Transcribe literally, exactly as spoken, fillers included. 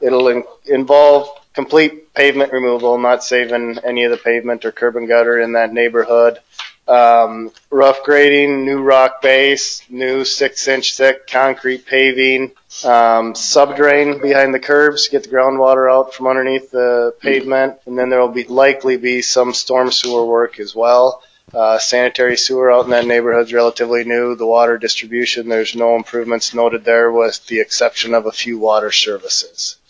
It'll in, involve complete pavement removal, not saving any of the pavement or curb and gutter in that neighborhood. Um, rough grading, new rock base, new six inch thick concrete paving, um, sub-drain behind the curbs, get the groundwater out from underneath the pavement, and then there will be likely be some storm sewer work as well. Uh, sanitary sewer out in that neighborhood is relatively new. The water distribution, there's no improvements noted there with the exception of a few water services.